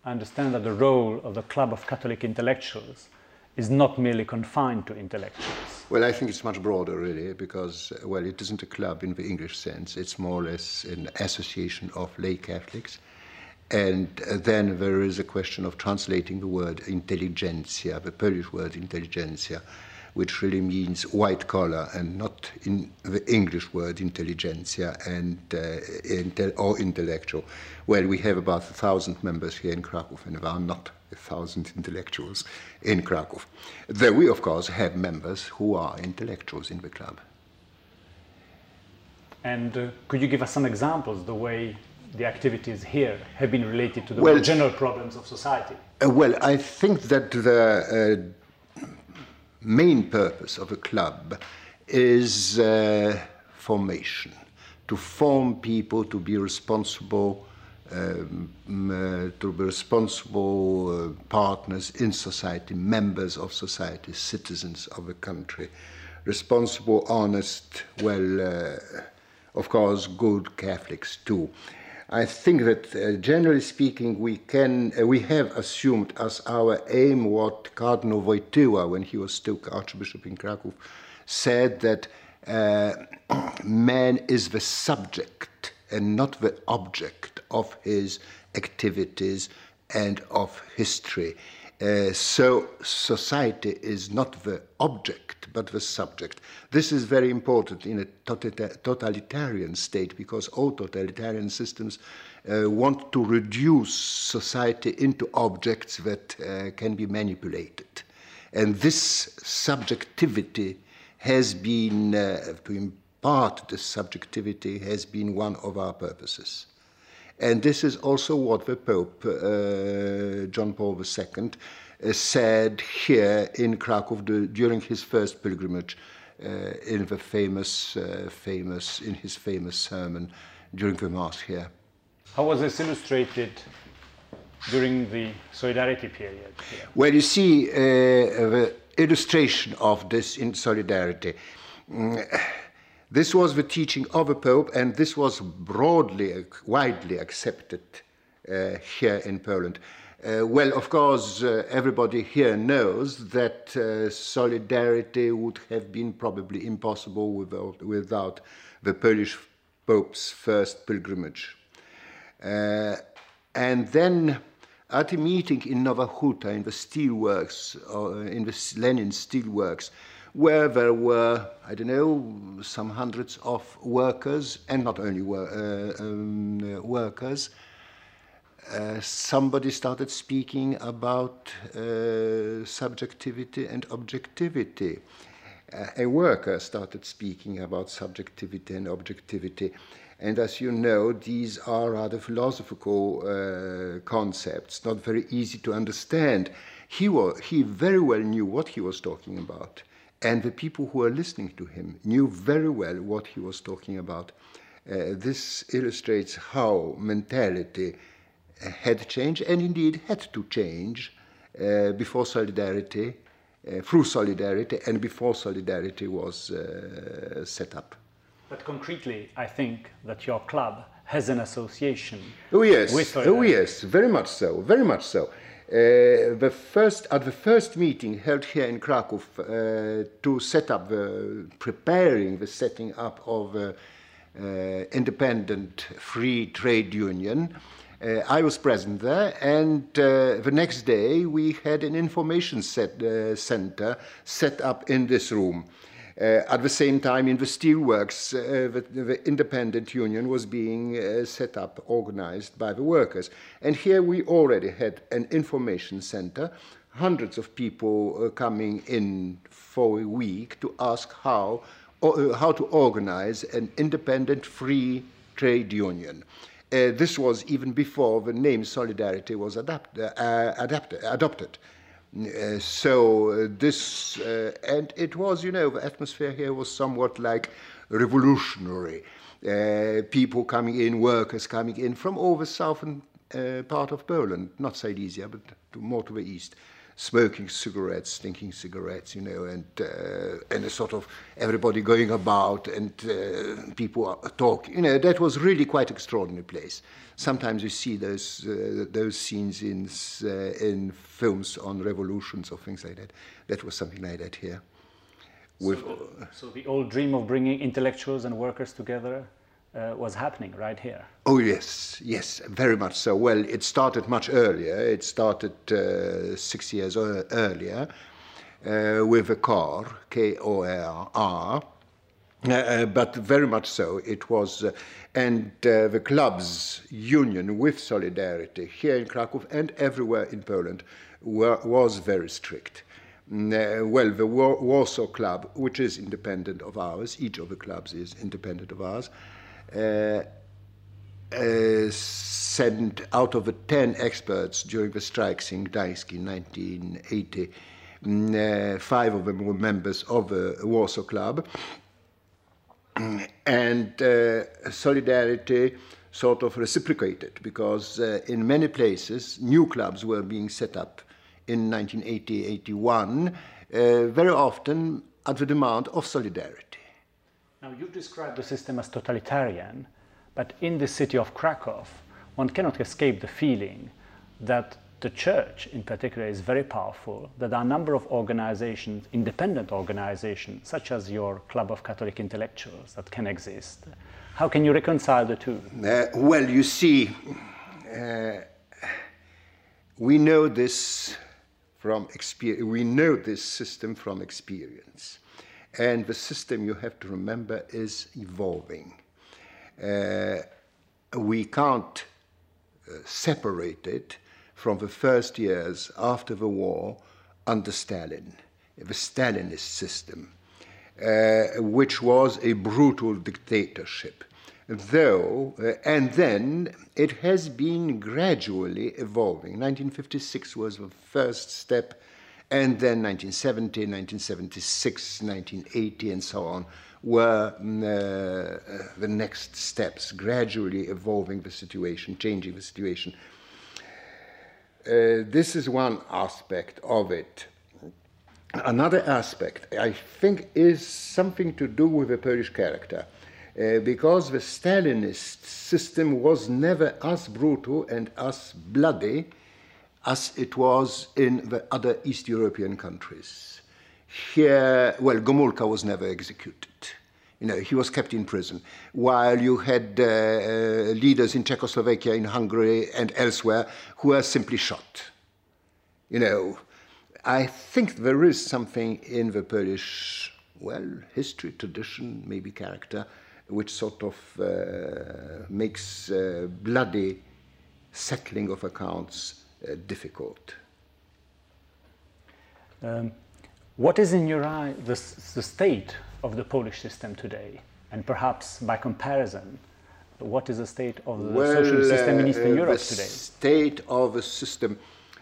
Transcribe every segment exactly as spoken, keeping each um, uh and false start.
I understand that the role of the Club of Catholic Intellectuals is not merely confined to intellectuals. Well, I think it's much broader, really, because, well, it isn't a club in the English sense. It's more or less an association of lay Catholics. And uh, then there is a question of translating the word intelligentsia, the Polish word intelligentsia, which really means white collar, and not in the English word intelligentsia and uh, intel or intellectual. Well, we have about a thousand members here in Krakow, and there are not a thousand intellectuals in Krakow. Though we, of course, have members who are intellectuals in the club. And uh, could you give us some examples, the way the activities here have been related to the well, general problems of society? Uh, well, I think that the uh, main purpose of a club is uh, formation, to form people to be responsible, um, uh, to be responsible uh, partners in society, members of society, citizens of a country, responsible, honest, well, uh, of course, good Catholics too. I think that, uh, generally speaking, we can uh, we have assumed as our aim what Cardinal Wojtyła, when he was still Archbishop in Krakow, said, that uh, man is the subject and not the object of his activities and of history. Uh, so society is not the object, but the subject. This is very important in a totalitarian state, because all totalitarian systems uh, want to reduce society into objects that uh, can be manipulated. And this subjectivity has been, uh, to impart this subjectivity has been one of our purposes. And this is also what the Pope, uh, John Paul the Second, uh, said here in Krakow the, during his first pilgrimage, uh, in the famous, uh, famous, in his famous sermon during the Mass here. How was this illustrated during the Solidarity period here? Well, you see, uh, the illustration of this in Solidarity. Mm, This was the teaching of the Pope, and this was broadly, widely accepted uh, here in Poland. Uh, well, of course, uh, everybody here knows that uh, solidarity would have been probably impossible without, without the Polish Pope's first pilgrimage. Uh, and then at a meeting in Nowa Huta, in the steelworks, uh, in the Lenin steelworks, where there were, I don't know, some hundreds of workers, and not only wor uh, um, uh, workers, uh, somebody started speaking about uh, subjectivity and objectivity. Uh, a worker started speaking about subjectivity and objectivity. And as you know, these are rather philosophical uh, concepts, not very easy to understand. He, was, he very well knew what he was talking about. And the people who were listening to him knew very well what he was talking about. Uh, this illustrates how mentality had changed, and indeed had to change uh, before solidarity, uh, through solidarity, and before solidarity was uh, set up. But concretely, I think that your club has an association oh, yes. with solidarity. Oh yes, very much so, very much so. Uh, the first, at the first meeting held here in Krakow uh, to set up the, preparing the setting up of an uh, independent free trade union, uh, I was present there, and uh, the next day we had an information set, uh, center set up in this room. Uh, at the same time, in the steelworks, uh, the, the independent union was being uh, set up, organized by the workers. And here we already had an information center, hundreds of people uh, coming in for a week to ask how, uh, how to organize an independent free trade union. Uh, this was even before the name Solidarity was adapt, uh, adapted, adopted. Uh, so uh, this, uh, and it was, you know, the atmosphere here was somewhat like revolutionary. Uh, people coming in, workers coming in from all the southern uh, part of Poland, not Silesia, but to, more to the east. smoking cigarettes, stinking cigarettes, you know, and uh, and a sort of everybody going about and uh, people are talking. You know, that was really quite extraordinary place. Sometimes you see those uh, those scenes in uh, in films on revolutions or things like that. That was something like that here. With, so, the, so the old dream of bringing intellectuals and workers together uh, was happening right here. Oh yes, yes, very much so. Well, it started much earlier. It started uh, six years earlier uh, with a C O R, K O R R, uh, but very much so. It was, uh, and uh, the club's union with Solidarity here in Krakow and everywhere in Poland were, was very strict. Uh, well, the War Warsaw Club, which is independent of ours, each of the clubs is independent of ours, uh, uh, sent out of the ten experts during the strikes in Gdańsk in nineteen eighty, uh, five of them were members of the Warsaw Club. And uh, Solidarity sort of reciprocated, because uh, in many places new clubs were being set up in nineteen eighty, eighty-one, uh, very often at the demand of Solidarity. Now, you describe the system as totalitarian, but in the city of Krakow, one cannot escape the feeling that the church in particular is very powerful, that there are a number of organizations, independent organizations, such as your Club of Catholic Intellectuals, that can exist. How can you reconcile the two? Uh, well, you see, uh, we know this from experience. We know this system from experience. And the system, you have to remember, is evolving. Uh, we can't uh, separate it from the first years after the war under Stalin, the Stalinist system, uh, which was a brutal dictatorship. Though, uh, and then it has been gradually evolving. nineteen fifty-six was the first step, and then nineteen seventy, nineteen seventy-six, nineteen eighty, and so on were uh, the next steps, gradually evolving the situation, changing the situation. Uh, this is one aspect of it. Another aspect, I think, is something to do with the Polish character, uh, because the Stalinist system was never as brutal and as bloody as it was in the other East European countries. Here, well, Gomulka was never executed. You know, he was kept in prison, while you had uh, uh, leaders in Czechoslovakia, in Hungary, and elsewhere who were simply shot. You know, I think there is something in the Polish, well, history, tradition, maybe character, which sort of uh, makes uh, bloody settling of accounts uh, difficult. Um, what is, in your eye, the, the state of the Polish system today? And perhaps by comparison, what is the state of the well, social system in Eastern uh, Europe the today? The state of a system,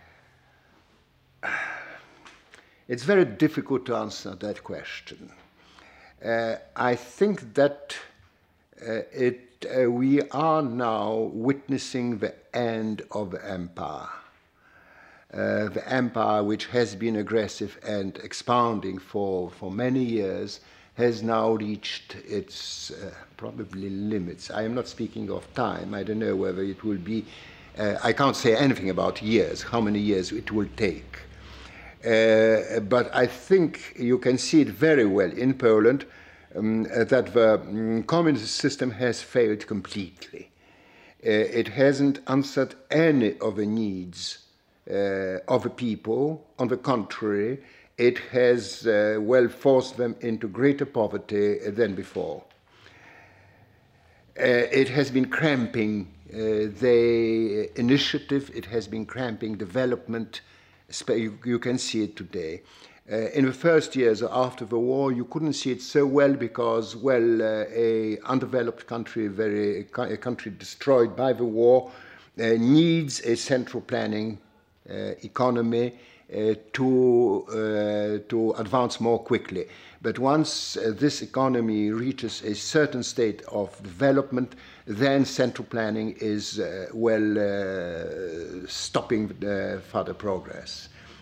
it's very difficult to answer that question. Uh, I think that uh, it, uh, we are now witnessing the end of the empire. Uh, the empire, which has been aggressive and expounding for, for many years, has now reached its uh, probably limits. I am not speaking of time. I don't know whether it will be, uh, I can't say anything about years, how many years it will take. Uh, but I think you can see it very well in Poland um, that the um, communist system has failed completely. Uh, it hasn't answered any of the needs uh, of the people. On the contrary, it has uh, well forced them into greater poverty than before. Uh, it has been cramping uh, the initiative, it has been cramping development. You, you can see it today. Uh, in the first years after the war, you couldn't see it so well because, well, uh, a undeveloped country, very, a country destroyed by the war, uh, needs a central planning uh, economy uh, to, uh, to advance more quickly. But once uh, this economy reaches a certain state of development, then central planning is, uh, well, uh, stopping the further progress.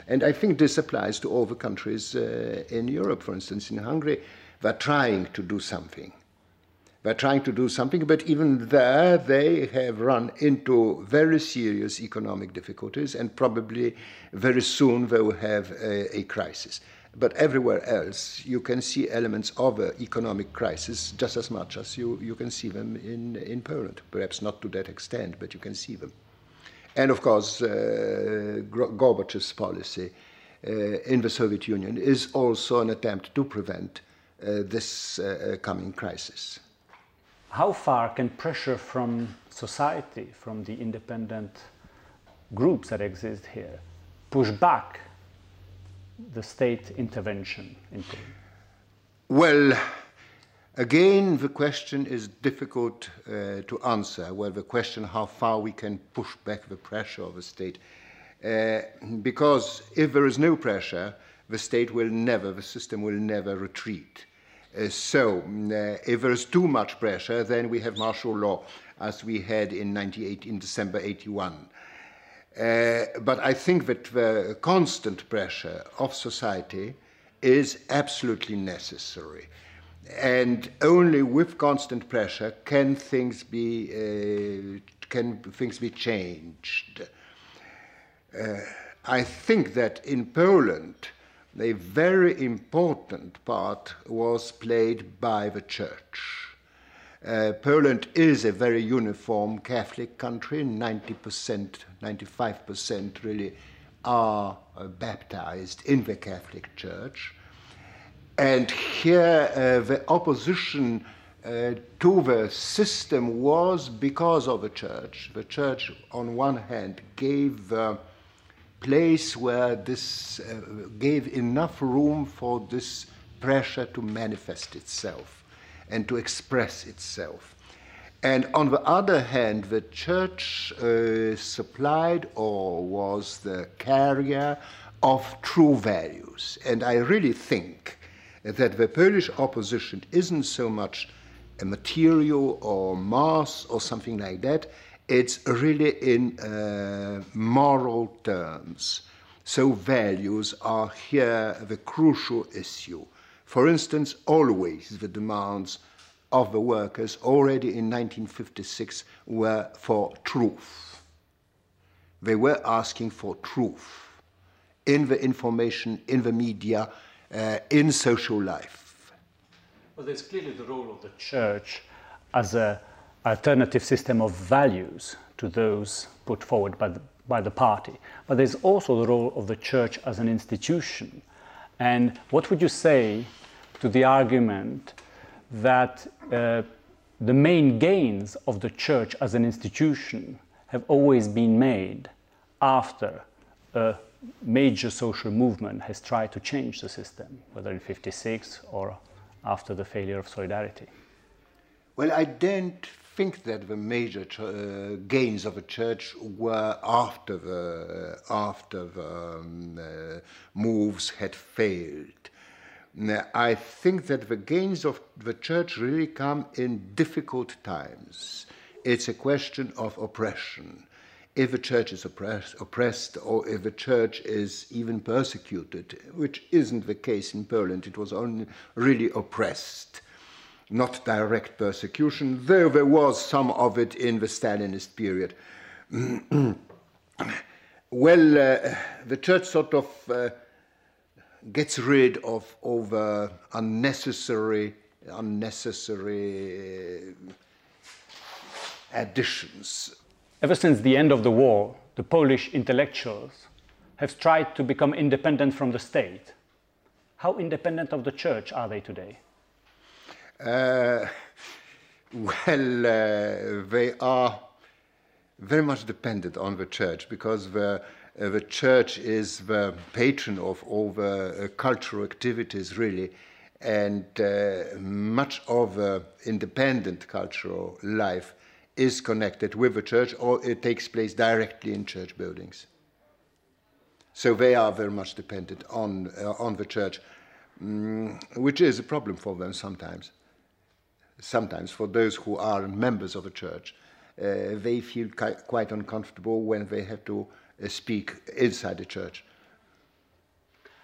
And I think this applies to all the countries uh, in Europe. For instance, in Hungary, they're trying to do something. They're trying to do something, but even there they have run into very serious economic difficulties, and probably very soon they will have a, a crisis. But everywhere else, you can see elements of an economic crisis just as much as you, you can see them in, in Poland. Perhaps not to that extent, but you can see them. And of course, uh, Gorbachev's policy uh, in the Soviet Union is also an attempt to prevent uh, this uh, coming crisis. How far can pressure from society, from the independent groups that exist here, push back the state intervention in Poland? Well, again, the question is difficult uh, to answer. Well, the question how far we can push back the pressure of the state. Uh, because if there is no pressure, the state will never, the system will never retreat. Uh, so, uh, if there is too much pressure, then we have martial law, as we had in, ninety-eight, in December eighty-one. Uh, but I think that the constant pressure of society is absolutely necessary. And only with constant pressure can things be, uh, can things be changed. Uh, I think that in Poland, a very important part was played by the church. Uh, Poland is a very uniform Catholic country. ninety percent, ninety-five percent really are uh, baptized in the Catholic Church. And here uh, the opposition uh, to the system was because of the church. The church, on one hand, gave the place where this uh, gave enough room for this pressure to manifest itself and to express itself. And on the other hand, the church uh, supplied or was the carrier of true values. And I really think that the Polish opposition isn't so much a material or mass or something like that. It's really in uh, moral terms. So values are here the crucial issue. For instance, always the demands of the workers already in nineteen fifty-six were for truth. They were asking for truth in the information, in the media, uh, in social life. Well, there's clearly the role of the church as an alternative system of values to those put forward by the, by the party. But there's also the role of the church as an institution. And what would you say to the argument that uh, the main gains of the church as an institution have always been made after a major social movement has tried to change the system, whether in fifty-six or after the failure of Solidarity? Well, I don't think that the major uh, gains of the church were after the, uh, after the um, uh, moves had failed. I think that the gains of the church really come in difficult times. It's a question of oppression. If the church is oppressed, oppressed or if the church is even persecuted, which isn't the case in Poland, it was only really oppressed, not direct persecution, though there was some of it in the Stalinist period. Well, uh, the church sort of uh, gets rid of over unnecessary, unnecessary additions. Ever since the end of the war, the Polish intellectuals have tried to become independent from the state. How independent of the church are they today? Uh, well, uh, they are very much dependent on the church because the, uh, the church is the patron of all the uh, cultural activities, really, and uh, much of the independent cultural life is connected with the church, or it takes place directly in church buildings. So they are very much dependent on, uh, on the church, mm, which is a problem for them sometimes. Sometimes for those who are members of a church, uh, they feel quite uncomfortable when they have to uh, speak inside the church.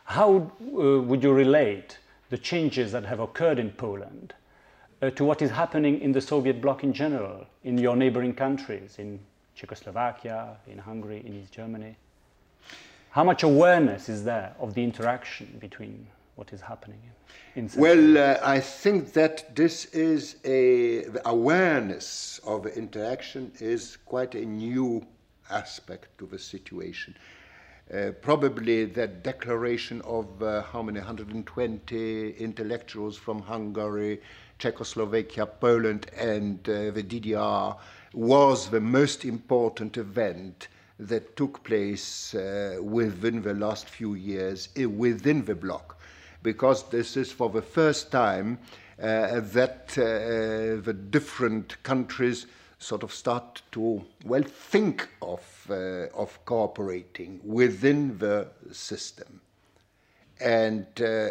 How uh, would you relate the changes that have occurred in Poland uh, to what is happening in the Soviet bloc in general, in your neighboring countries, in Czechoslovakia, in Hungary, in East Germany? How much awareness is there of the interaction between what is happening in, in Well, uh, I think that this is a, the awareness of the interaction is quite a new aspect to the situation. Uh, probably that declaration of uh, how many, one hundred twenty intellectuals from Hungary, Czechoslovakia, Poland, and uh, the D D R was the most important event that took place uh, within the last few years uh, within the bloc, because this is for the first time uh, that uh, the different countries sort of start to, well, think of, uh, of cooperating within the system. And uh,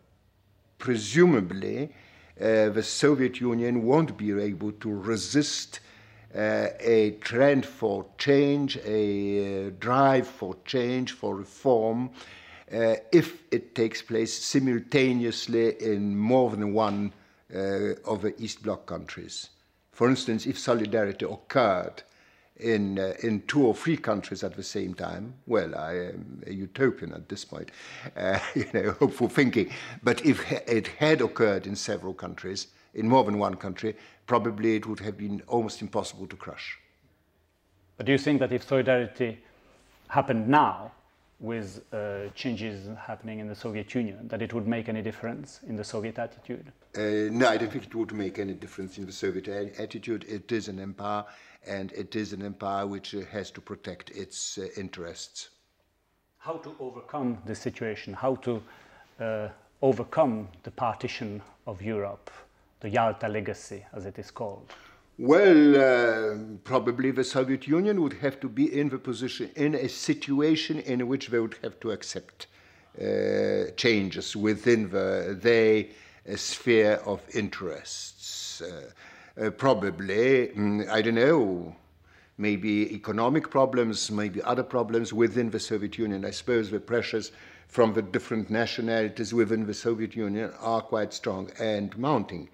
presumably, uh, the Soviet Union won't be able to resist uh, a trend for change, a uh, drive for change, for reform, uh, if it takes place simultaneously in more than one uh, of the East Bloc countries. For instance, if solidarity occurred in, uh, in two or three countries at the same time, well, I am a utopian at this point, uh, you know, hopeful thinking. But if it had occurred in several countries, in more than one country, probably it would have been almost impossible to crush. But do you think that if solidarity happened now, with uh, changes happening in the Soviet Union, that it would make any difference in the Soviet attitude? Uh, no, I don't think it would make any difference in the Soviet a- attitude. It is an empire, and it is an empire which uh, has to protect its uh, interests. How to overcome this situation? How to uh, overcome the partition of Europe, the Yalta legacy, as it is called? Well, uh, probably the Soviet Union would have to be in the position, in a situation in which they would have to accept uh, changes within the, their uh, sphere of interests. Uh, uh, probably, mm, I don't know, maybe economic problems, maybe other problems within the Soviet Union. I suppose the pressures from the different nationalities within the Soviet Union are quite strong and mounting.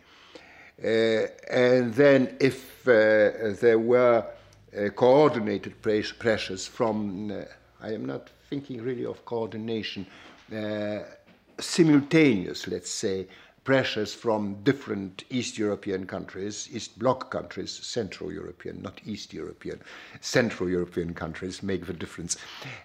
Uh, and then if uh, there were uh, coordinated pres- pressures from, uh, I am not thinking really of coordination, uh, simultaneous, let's say, pressures from different East European countries, East Bloc countries, Central European, not East European, Central European countries make the difference.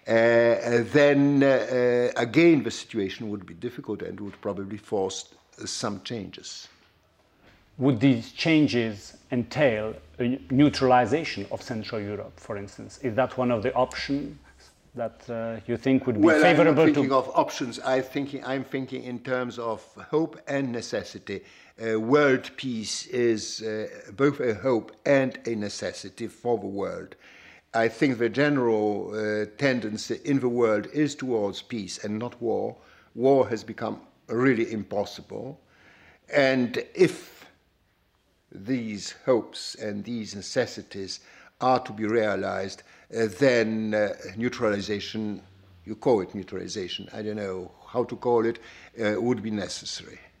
Uh, then uh, again the situation would be difficult and would probably force some changes. Would these changes entail a neutralization of Central Europe, for instance? Is that one of the options that uh, you think would be well, favorable to... Well, I'm not thinking of options. I thinking, I'm thinking in terms of hope and necessity. Uh, world peace is uh, both a hope and a necessity for the world. I think the general uh, tendency in the world is towards peace and not war. War has become really impossible. And if these hopes and these necessities are to be realized, uh, then uh, neutralization, you call it neutralization, I don't know how to call it, uh, would be necessary.